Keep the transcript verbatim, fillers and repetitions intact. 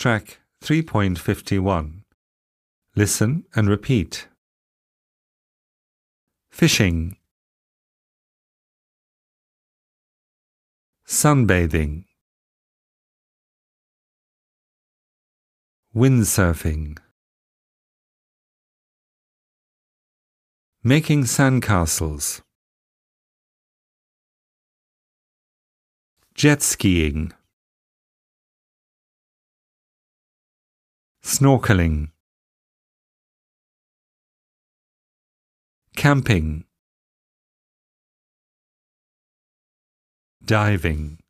Track three point five one. Listen and repeat. Fishing, sunbathing, windsurfing, making sandcastles, jet skiing, snorkeling, camping, diving.